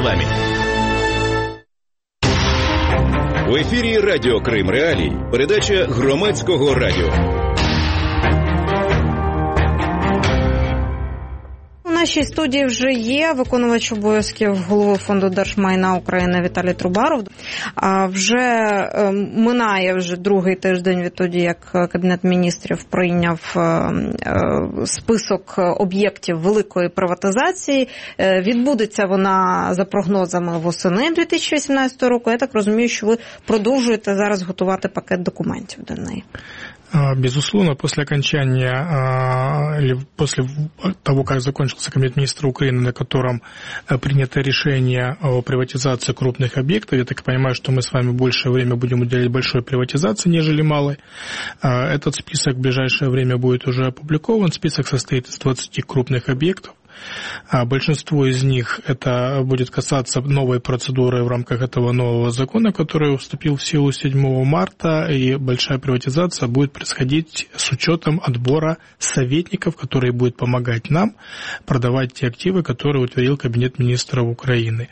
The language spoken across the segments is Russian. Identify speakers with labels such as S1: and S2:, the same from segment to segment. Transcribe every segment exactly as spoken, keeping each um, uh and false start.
S1: вами. В ефірі Радіо Крим Реалії. Передача Громадського радіо.
S2: У нашій студії вже є виконувач обов'язків голови Фонду держмайна України Віталій Трубаров. А вже минає вже другий тиждень відтоді, як Кабінет міністрів прийняв список об'єктів великої приватизації. Відбудеться вона, за прогнозами, восени дві тисячі вісімнадцятого року. Я так розумію, що ви продовжуєте зараз готувати пакет документів до неї.
S3: Безусловно, после окончания, или после того, как закончился Кабинет министров Украины, на котором принято решение о приватизации крупных объектов, я так понимаю, что мы с вами большее время будем уделять большой приватизации, нежели малой. Этот список в ближайшее время будет уже опубликован. Список состоит из двадцати крупных объектов. Большинство из них это будет касаться новой процедуры в рамках этого нового закона, который вступил в силу седьмого марта, и большая приватизация будет происходить с учетом отбора советников, которые будут помогать нам продавать те активы, которые утвердил Кабинет министров Украины.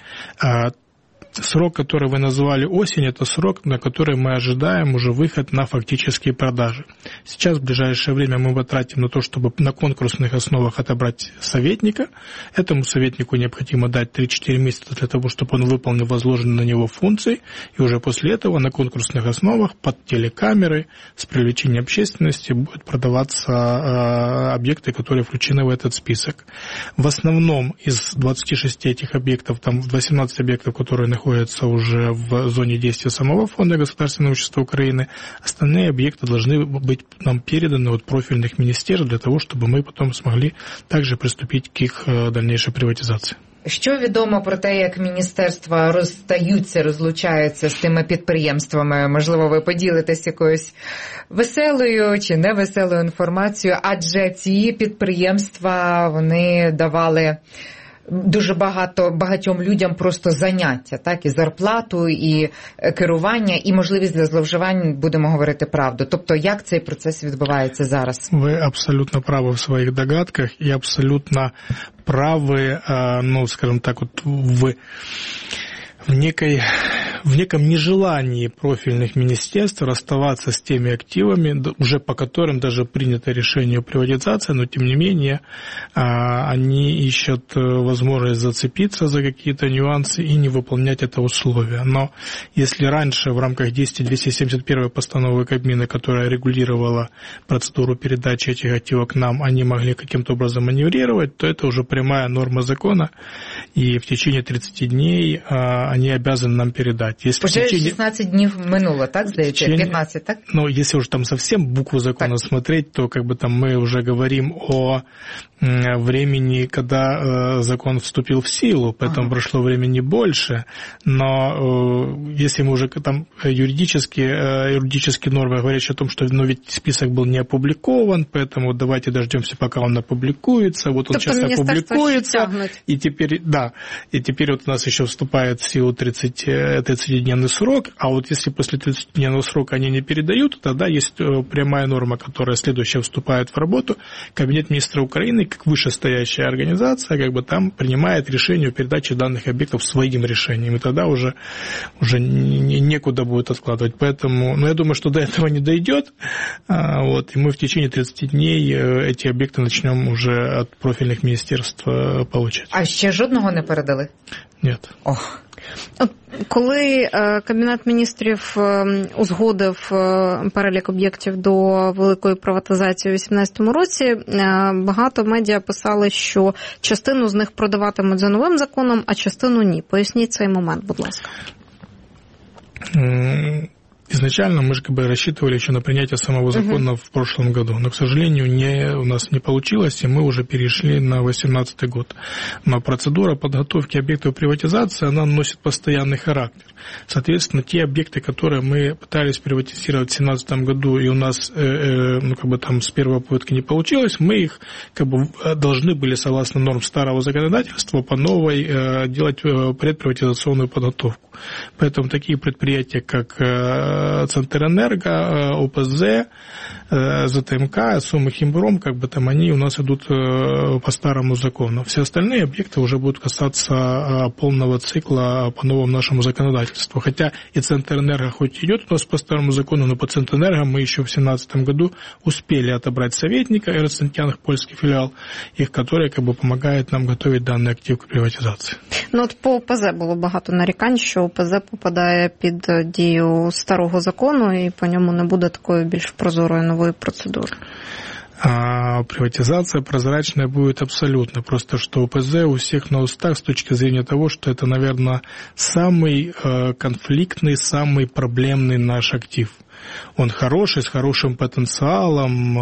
S3: Срок, который вы назвали осень, это срок, на который мы ожидаем уже выход на фактические продажи. Сейчас в ближайшее время мы потратим на то, чтобы на конкурсных основах отобрать советника. Этому советнику необходимо дать три-четыре месяца для того, чтобы он выполнил возложенные на него функции. И уже после этого на конкурсных основах под телекамеры с привлечением общественности будут продаваться э, объекты, которые включены в этот список. В основном из двадцати шести этих объектов, там восемнадцать объектов, которые находятся находятся уже в зоне действия самого Фонда государственного имущества Украины. Остальные объекты должны быть нам переданы от профильных министерств для того, чтобы мы потом смогли также приступить к их дальнейшей приватизации.
S4: Що відомо про те, як міністерства розстаються, розлучаються з тими підприємствами? Можливо, ви поділитесь якоюсь веселою чи невеселою інформацією, адже ці підприємства, вони давали дуже багато, багатьом людям просто заняття, так, і зарплату, і керування, і можливість для зловживань, будемо говорити правду. Тобто, як цей процес відбувається зараз?
S3: Ви абсолютно праві в своїх догадках, і абсолютно праві, ну, скажімо так, от в... в некой, в неком нежелании профильных министерств расставаться с теми активами, уже по которым даже принято решение о приватизации, но тем не менее они ищут возможность зацепиться за какие-то нюансы и не выполнять это условие. Но если раньше в рамках действия двести семьдесят первой постановы Кабмина, которая регулировала процедуру передачи этих активов к нам, они могли каким-то образом маневрировать, то это уже прямая норма закона, и в течение тридцати дней они обязаны нам передать. Если
S4: уже
S3: течение...
S4: шестнадцать дней минуло, так, здається?
S3: Течение...
S4: пятнадцать, так?
S3: Ну, если уже там совсем букву закона так смотреть, то как бы там мы уже говорим о времени, когда э, закон вступил в силу, поэтому ага. прошло времени больше, но э, если мы уже там юридически, э, юридические нормы говорят о том, что ну, ведь список был не опубликован, поэтому давайте дождемся, пока он опубликуется, вот он сейчас опубликуется, и теперь, да, и теперь вот у нас еще вступает в силу тридцатидневный срок, а вот если после тридцатидневного срока они не передают, тогда есть прямая норма, которая следующая вступает в работу. Кабинет министров Украины, как вышестоящая организация, как бы там принимает решение о передаче данных объектов своим решением, и тогда уже, уже некуда будет откладывать. Поэтому, ну, я думаю, что до этого не дойдет, вот, и мы в течение тридцати дней эти объекты начнем уже от профильных министерств получать.
S4: А ще жодного не передали?
S3: Нет.
S4: Ох.
S2: Коли Кабінет міністрів узгодив перелік об'єктів до великої приватизації у дві тисячі вісімнадцятому році, багато медіа писали, що частину з них продаватимуть за новим законом, а частину ні. Поясніть цей момент, будь ласка.
S3: Изначально мы же как бы рассчитывали еще на принятие самого закона uh-huh. в прошлом году, но, к сожалению, не, у нас не получилось, и мы уже перешли на восемнадцатый год. Но процедура подготовки объектов приватизации, она носит постоянный характер. Соответственно, те объекты, которые мы пытались приватизировать в две тысячи семнадцатом году, и у нас э, э, ну, как бы там с первой попытки не получилось, мы их как бы должны были, согласно норм старого законодательства, по новой э, делать предприватизационную подготовку. Поэтому такие предприятия, как э, Центрэнерго, ОПЗ, ЗТМК, Сумахимпром, как бы там они у нас идут по старому закону. Все остальные объекты уже будут касаться полного цикла по новому нашему законодательству. Хотя и Центрэнерго хоть идет у нас по старому закону, но по Центрэнерго мы еще в две тысячи семнадцатом году успели отобрать советника, Эрцентян, польский филиал, их, который как бы помогает нам готовить данный актив к приватизації.
S2: Ну от по ОПЗ було багато нарікань, що ОПЗ попадає під дію старого закону і по ньому не буде такої більш прозорої нової процедури.
S3: А приватизация прозрачная будет абсолютно. Просто что ОПЗ у всех на устах с точки зрения того, что это, наверное, самый конфликтный, самый проблемный наш актив. Он хороший, с хорошим потенциалом,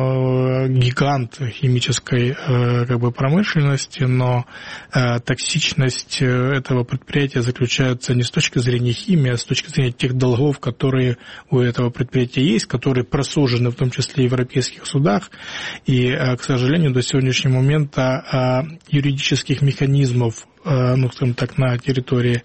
S3: гигант химической как бы, промышленности, но токсичность этого предприятия заключается не с точки зрения химии, а с точки зрения тех долгов, которые у этого предприятия есть, которые просужены в том числе и в европейских судах. И, к сожалению, до сегодняшнего момента юридических механизмов, ну, скажем так, на территории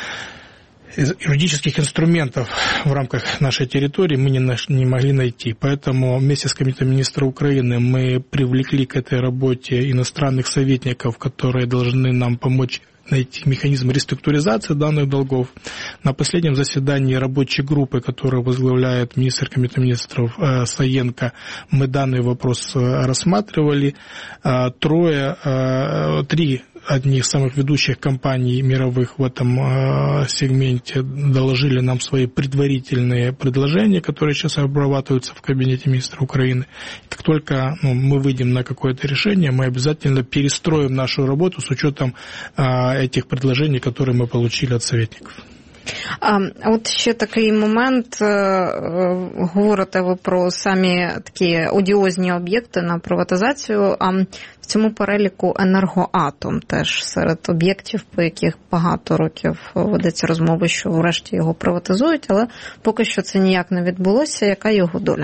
S3: юридических инструментов в рамках нашей территории мы не, наш, не могли найти. Поэтому вместе с Комитетом министра Украины мы привлекли к этой работе иностранных советников, которые должны нам помочь найти механизм реструктуризации данных долгов. На последнем заседании рабочей группы, которую возглавляет министр Комитета министров э, Саенко, мы данный вопрос э, рассматривали. Э, трое, э, три одни из самых ведущих компаний мировых в этом э, сегменте доложили нам свои предварительные предложения, которые сейчас обрабатываются в Кабинете министра Украины. Как только ну, мы выйдем на какое-то решение, мы обязательно перестроим нашу работу с учетом э, этих предложений, которые мы получили от советников.
S2: А от ще такий момент, говорите ви про самі такі одіозні об'єкти на приватизацію, а в цьому переліку Енергоатом теж серед об'єктів, по яких багато років ведеться розмови, що врешті його приватизують, але поки що це ніяк не відбулося. Яка його доля?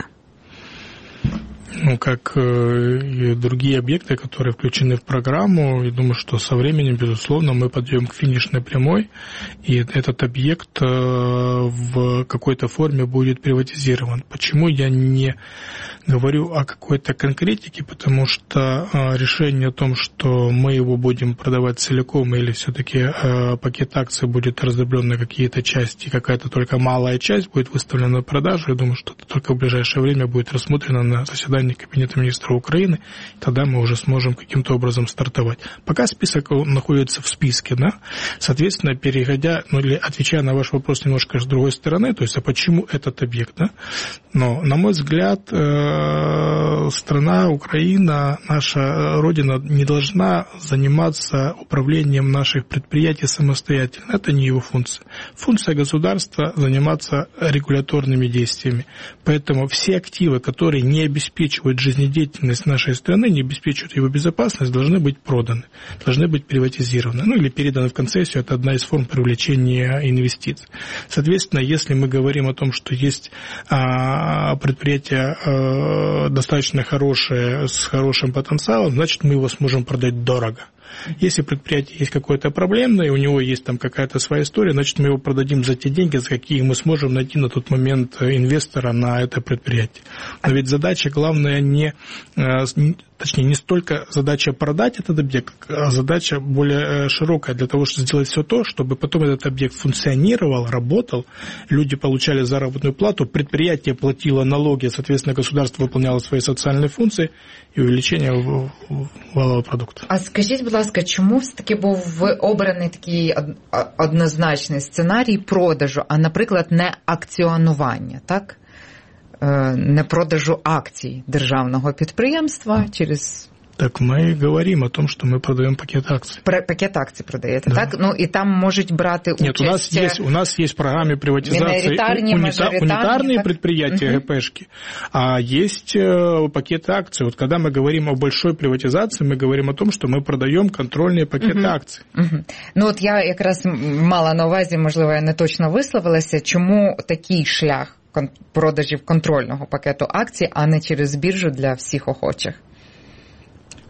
S3: Ну, как и другие объекты, которые включены в программу, я думаю, что со временем, безусловно, мы подъем к финишной прямой, и этот объект в какой-то форме будет приватизирован. Почему я не говорю о какой-то конкретике? Потому что решение о том, что мы его будем продавать целиком или все-таки пакет акций будет раздроблен на какие-то части, какая-то только малая часть будет выставлена на продажу, я думаю, что это только в ближайшее время будет рассмотрено на заседании Кабинета министра Украины, тогда мы уже сможем каким-то образом стартовать. Пока список находится в списке, да, соответственно, переходя, ну или отвечая на ваш вопрос немножко с другой стороны, то есть, а почему этот объект, да, но, на мой взгляд, страна Украина, наша Родина не должна заниматься управлением наших предприятий самостоятельно, это не его функция. Функция государства заниматься регуляторными действиями, поэтому все активы, которые не обеспечивают жизнедеятельность нашей страны, не обеспечивают его безопасность, должны быть проданы, должны быть приватизированы, ну или переданы в концессию, это одна из форм привлечения инвестиций. Соответственно, если мы говорим о том, что есть а, предприятие а, достаточно хорошее, с хорошим потенциалом, значит мы его сможем продать дорого. Если предприятие есть какое-то проблемное, у него есть там какая-то своя история, значит мы его продадим за те деньги, за какие мы сможем найти на тот момент инвестора на это предприятие. Но ведь задача главная не, точнее, не столько задача продать этот объект, а задача более широкая для того, чтобы сделать все то, чтобы потом этот объект функционировал, работал, люди получали заработную плату, предприятие платило налоги, соответственно, государство выполняло свои социальные функции и увеличение валового продукта.
S4: А скажіть, будь ласка, чому все-таки був обраний такий однозначний сценарій продажу, а, наприклад, не акціонування, так? Не продажу акцій державного підприємства через...
S3: Так мы говорим о том, что мы продаем пакет акций.
S4: Пакет акций продаете, да. Так? Ну и там можуть брати участь...
S3: Нет, у нас есть, у нас есть в программе приватизации унита, унитарные предприятия, угу. ГПшки, а есть пакеты акций. Вот когда мы говорим о большой приватизации, мы говорим о том, что мы продаем контрольные пакети угу. акцій.
S4: Угу. Ну от я якраз мала на увазі, можливо, я не точно висловилася, чому такий шлях продажів контрольного пакету акцій, а не через біржу для всіх охочих?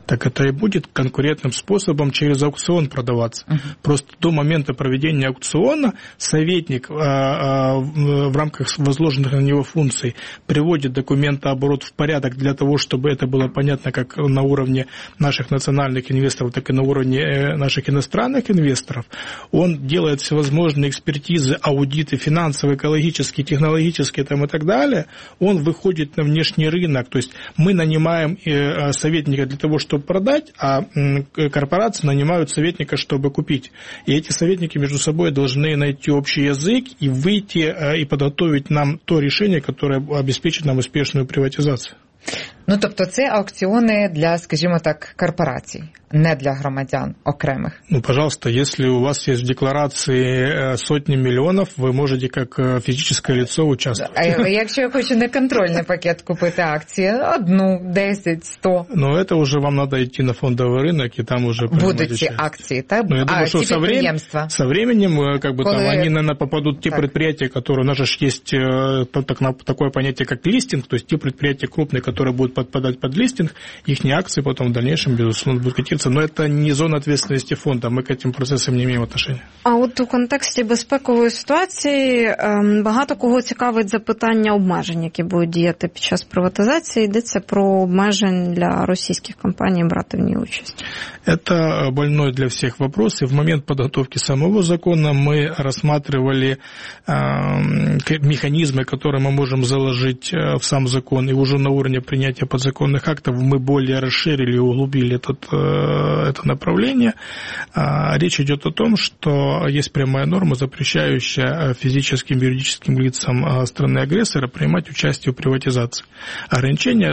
S3: так это и будет конкурентным способом через аукцион продаваться. Uh-huh. Просто до момента проведения аукциона советник а, а, в рамках возложенных на него функций приводит документооборот в порядок для того, чтобы это было понятно как на уровне наших национальных инвесторов, так и на уровне наших иностранных инвесторов. Он делает всевозможные экспертизы, аудиты финансовые, экологические, технологические там, и так далее. Он выходит на внешний рынок. То есть мы нанимаем советника для того, чтобы продать, а корпорации нанимают советника, чтобы купить. И эти советники между собой должны найти общий язык и выйти и подготовить нам то решение, которое обеспечит нам успешную приватизацию.
S4: Ну, тобто це аукціони для, скажімо так, корпорацій, не для громадян окремих.
S3: Ну, пожалуйста, если у вас есть в декларации сотни миллионов, вы можете как физическое лицо участвовать.
S4: А якщо я хочу не контрольний пакет купити акції, одну, десять, сто?
S3: Ну, это уже вам надо идти на фондовый рынок, и там уже...
S4: Будут ці акції, так?
S3: Ну, я думаю,
S4: а,
S3: что со, врем... со временем, как бы,
S4: Коли...
S3: там, они, наверное, попадут в те
S4: так.
S3: предприятия, которые... У нас же есть так, такое понятие, как листинг, то есть те предприятия крупные, которые будут подпадать под листинг, их акции потом в дальнейшем, безусловно, будут котироваться. Но это не зона ответственности фонда, мы к этим процессам не имеем отношения.
S2: А от у контексті безпекової ситуації багато кого цікавить запитання обмежень, які будуть діяти під час приватизації. Йдеться про обмежень для російських компаній брати в ній участь.
S3: Это больной для всех вопрос, и в момент подготовки самого закона мы рассматривали э, механизмы, которые мы можем заложить в сам закон, и уже на уровне принятия подзаконных актов мы более расширили и углубили этот, это направление. Речь идет о том, что есть прямая норма, запрещающая физическим и юридическим лицам страны-агрессора принимать участие в приватизации. Ограничение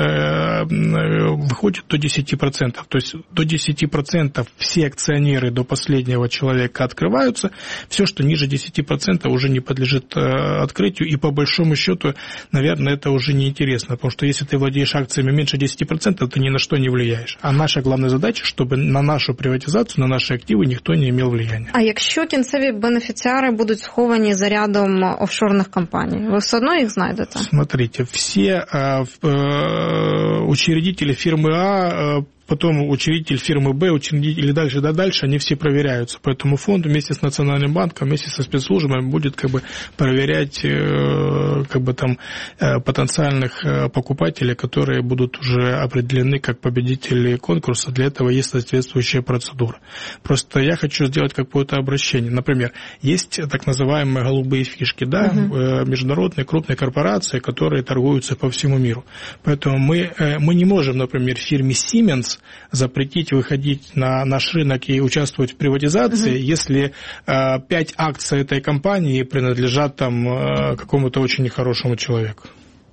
S3: выходит до десять процентов, то есть до десять процентов все акционеры до последнего человека открываются, все, что ниже десять процентов уже не подлежит открытию, и по большому счету, наверное, это уже не интересно, потому что если ты владеешь акциями меньше десять процентов, ты ни на что не влияешь. А наша главная задача, чтобы на нашу приватизацию, на наши активы никто не имел влияния.
S2: А якщо кінцеві бенефіціари будуть сховані за рядом офшорних компаній, ви все одно їх знайдете?
S3: Смотрите, все э, э, учредители фирмы А, э, потом учредитель фирмы Б, учредитель и дальше, да, дальше, они все проверяются. Поэтому фонд вместе с Национальным банком, вместе со спецслужбами будет как бы проверять как бы там потенциальных покупателей, которые будут уже определены как победители конкурса. Для этого есть соответствующая процедура. Просто я хочу сделать какое-то обращение. Например, есть так называемые голубые фишки, да, uh-huh. международные крупные корпорации, которые торгуются по всему миру. Поэтому мы, мы не можем, например, фирме Siemens запретить выходить на наш рынок и участвовать в приватизации, uh-huh. если э, пять акций этой компании принадлежат там э, какому-то очень нехорошему человеку.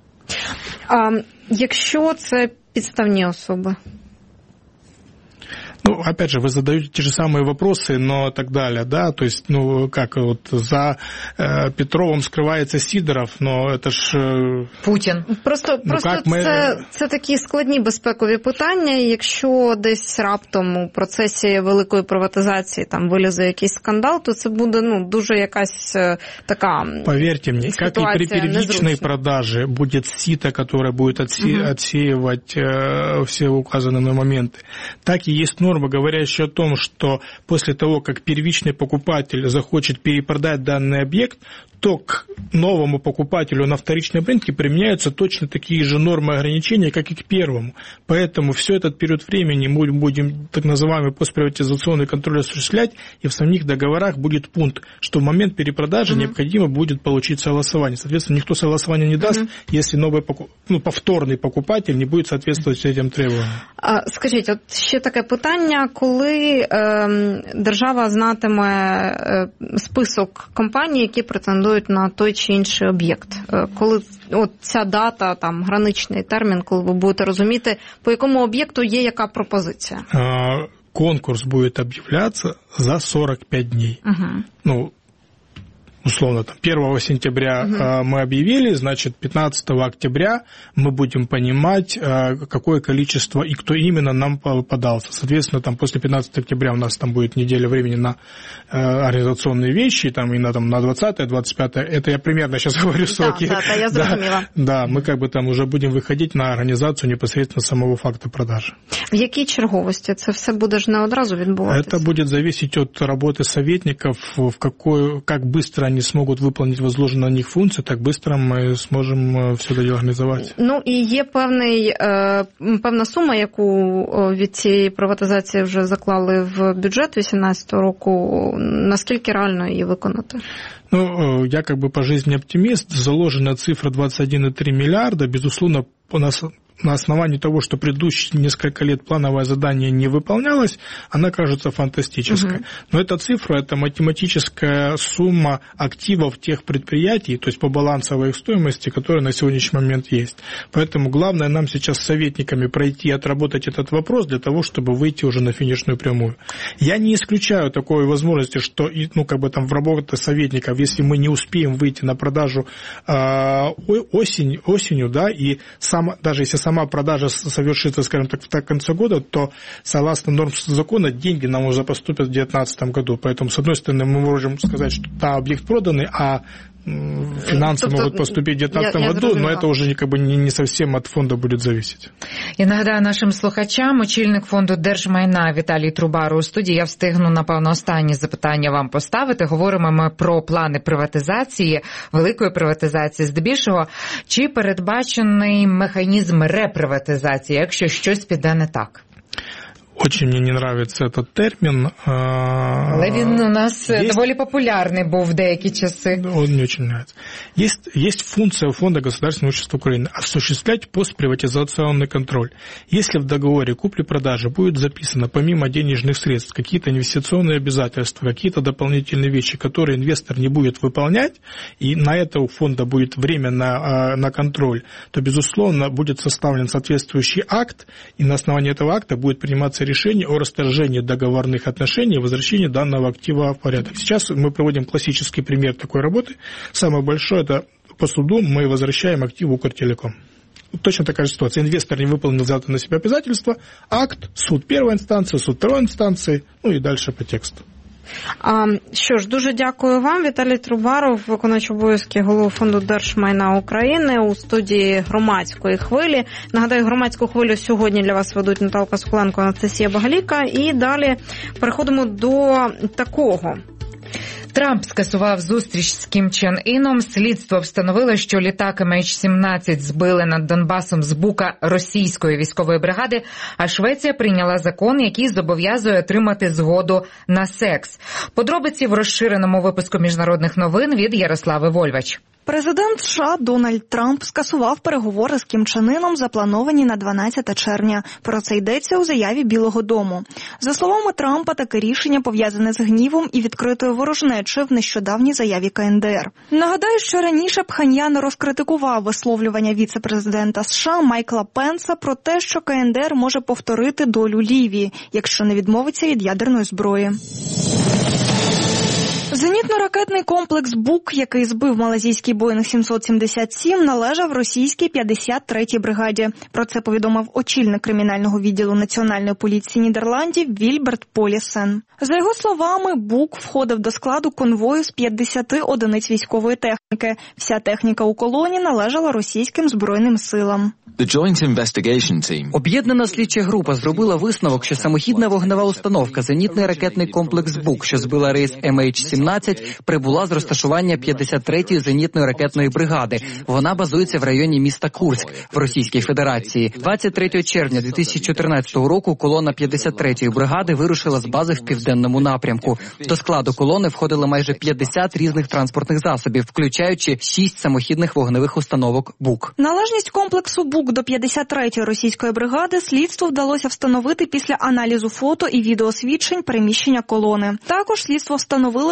S2: А якщо це підставні особи?
S3: Ну, опять же, вы задаете те же самые вопросы, но так далее, да, то есть, ну, как вот за э, Петровым скрывается Сидоров, но это ж... Э,
S4: Путін.
S2: Просто,
S3: ну,
S2: просто
S3: ми...
S2: це, це такі складні безпекові питання, якщо десь раптом у процесі великої приватизації там вилізе якийсь скандал, то це буде, ну, дуже якась така...
S3: Поверьте мне, как и при первичной продаже будет сито, которое будет отсе... угу. отсеивать э, все указанные моменты, так и есть норма, говорящая о том, что после того, как первичный покупатель захочет перепродать данный объект, то к новому покупателю на вторичном рынке применяются точно такие же нормы ограничения, как и к первому. Поэтому все этот период времени мы будем так называемый постприватизационный контроль осуществлять, и в самих договорах будет пункт, что в момент перепродажи mm-hmm. необходимо будет получить согласование. Соответственно, никто согласования не даст, mm-hmm. если новый покуп... ну, повторный покупатель не будет соответствовать этим требованиям.
S2: А, скажіть, от ще таке питання, коли е, держава знатиме е, список компаній, які претендують на той чи інший об'єкт. Коли от ця дата, там, граничний термін, коли ви будете розуміти, по якому об'єкту є яка пропозиція?
S3: Конкурс будет объявляться за сорок пять дней. Угу. Ну, условно, там, первого сентября угу. мы объявили, значит, пятнадцатого октября мы будем понимать, какое количество и кто именно нам подался. Соответственно, там, после пятнадцатого октября у нас там будет неделя времени на организационные вещи, там, и на, там, на двадцатое, двадцать пятое, это я примерно сейчас говорю сроки.
S2: Да, да, я зрозуміла.
S3: Да, да, мы как бы там уже будем выходить на организацию непосредственно самого факта продажи.
S2: В якій черговості? Це все буде ж не одразу відбуватися?
S3: Это будет зависеть от работы советников, в какой, как быстро они смогут выполнить возложенные на них функции, так быстро мы сможем все это дело организовать.
S2: Ну, і є певний, певна сума, яку від цієї приватизації вже заклали в бюджет вісімнадцятого року. Наскільки реально її виконати?
S3: Ну, я как бы по жизни оптимист. Заложена цифра двадцать один и три миллиарда. Безусловно, у нас на основании того, что предыдущие несколько лет плановое задание не выполнялось, она кажется фантастической. Угу. Но эта цифра – это математическая сумма активов тех предприятий, то есть по балансовой их стоимости, которые на сегодняшний момент есть. Поэтому главное нам сейчас с советниками пройти и отработать этот вопрос для того, чтобы выйти уже на финишную прямую. Я не исключаю такой возможности, что ну, как бы там в работе советников, если мы не успеем выйти на продажу э, осень, осенью, да, и сам, даже если сама продажа совершится, скажем так, в конце года, то, согласно норм закона, деньги нам уже поступят в две тысячи девятнадцатом году. Поэтому, с одной стороны, мы можем сказать, что да, объект проданный, а финансы тобто, могут поступить в две тысячи девятнадцатом году, но это уже как бы, не, не совсем от фонда будет зависеть.
S4: Я нагадаю нашим слухачам, очільник фонду держмайна Віталій Трубар у студії. Я встигну, напевно, останні запитання вам поставити. Говоримо ми про плани приватизації, великої приватизації здебільшого. Чи передбачений механізм реприватизації, якщо щось піде не так?
S3: Очень мне не нравится этот термин.
S4: Але він у нас есть... доволі популярний був в деякі часи.
S3: Он мне очень нравится. Есть, есть функция Фонда государственного имущества Украины – осуществлять постприватизационный контроль. Если в договоре купли-продажи будет записано помимо денежных средств какие-то инвестиционные обязательства, какие-то дополнительные вещи, которые инвестор не будет выполнять, и на это у фонда будет время на, на контроль, то, безусловно, будет составлен соответствующий акт, и на основании этого акта будет приниматься решение о расторжении договорных отношений и возвращении данного актива в порядок. Сейчас мы проводим классический пример такой работы. Самое большое – это по суду мы возвращаем актив Укртелеком. Точно такая же ситуация. Инвестор не выполнил взятое на себя обязательства, акт, суд первой инстанции, суд второй инстанции, ну и дальше по тексту.
S2: А, що ж, дуже дякую вам. Віталій Трубаров, виконуючий обов'язки голови фонду держмайна України у студії Громадської хвилі. Нагадаю, Громадську хвилю сьогодні для вас ведуть Наталка Соколенко, Анастасія Багаліка. І далі переходимо до такого.
S4: Трамп скасував зустріч з Кім Чен Іном. Слідство встановило, що літак ем ейч сімнадцять збили над Донбасом з бука російської військової бригади, а Швеція прийняла закон, який зобов'язує отримати згоду на секс. Подробиці в розширеному випуску міжнародних новин від Ярослави Вольвач.
S5: Президент США Дональд Трамп скасував переговори з Кім Чен Іном, заплановані на дванадцяте червня. Про це йдеться у заяві Білого дому. За словами Трампа, таке рішення пов'язане з гнівом і відкритою ворожнечою в нещодавній заяві ка ен де ер. Нагадаю, що раніше Пхеньян розкритикував висловлювання віце-президента США Майкла Пенса про те, що ка ен де ер може повторити долю Лівії, якщо не відмовиться від ядерної зброї. Зенітно-ракетний комплекс «Бук», який збив малазійський Боїнг сімсот сімдесят сім, належав російській п'ятдесят третій бригаді. Про це повідомив очільник кримінального відділу Національної поліції Нідерландів Вільберт Полісен. За його словами, «Бук» входив до складу конвою з п'ятдесят одиниць військової техніки. Вся техніка у колоні належала російським збройним силам.
S6: Об'єднана слідча група зробила висновок, що самохідна вогнева установка «Зенітний ракетний комплекс «Бук», що збила рейс ем ейч сімнадцять, прибула з розташування п'ятдесят третьої зенітної ракетної бригади. Вона базується в районі міста Курськ в Російській Федерації. двадцять третього червня дві тисячі чотирнадцятого року колона п'ятдесят третьої бригади вирушила з бази в південному напрямку. До складу колони входили майже п'ятдесят різних транспортних засобів, включаючи шість самохідних вогневих установок «Бук».
S5: Належність комплексу «Бук» до п'ятдесят третьої російської бригади слідству вдалося встановити після аналізу фото і відеосвідчень переміщення колони. Також слідство встановило, що після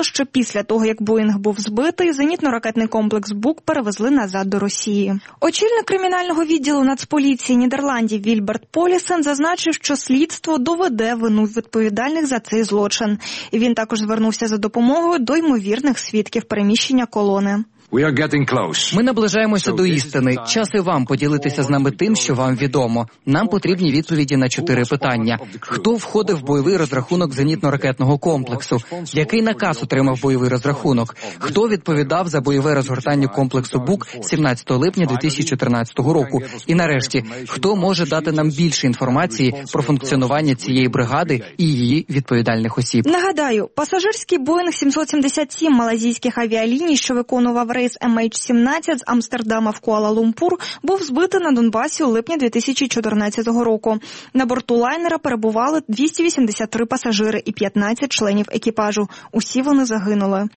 S5: після того, як Боїнг був збитий, зенітно-ракетний комплекс Бук перевезли назад до Росії. Очільник кримінального відділу Нацполіції Нідерландів Вільберт Полісен зазначив, що слідство доведе вину відповідальних за цей злочин. Він також звернувся за допомогою до ймовірних свідків переміщення колони.
S6: Ми наближаємося до істини. Час і вам поділитися з нами тим, що вам відомо. Нам потрібні відповіді на чотири питання. Хто входив в бойовий розрахунок зенітно-ракетного комплексу? Який наказ отримав бойовий розрахунок? Хто відповідав за бойове розгортання комплексу Бук сімнадцятого липня дві тисячі чотирнадцятого року? І нарешті, хто може дати нам більше інформації про функціонування цієї бригади і її відповідальних осіб?
S5: Нагадаю, пасажирський Боїнг сімсот сімдесят сім малазійських авіаліній, що виконував рейс ем ейч сімнадцять з Амстердама в Куала-Лумпур, був збитий на Донбасі у липні дві тисячі чотирнадцятого року. На борту лайнера перебували двісті вісімдесят три пасажири і п'ятнадцять членів екіпажу. Усі вони загинули.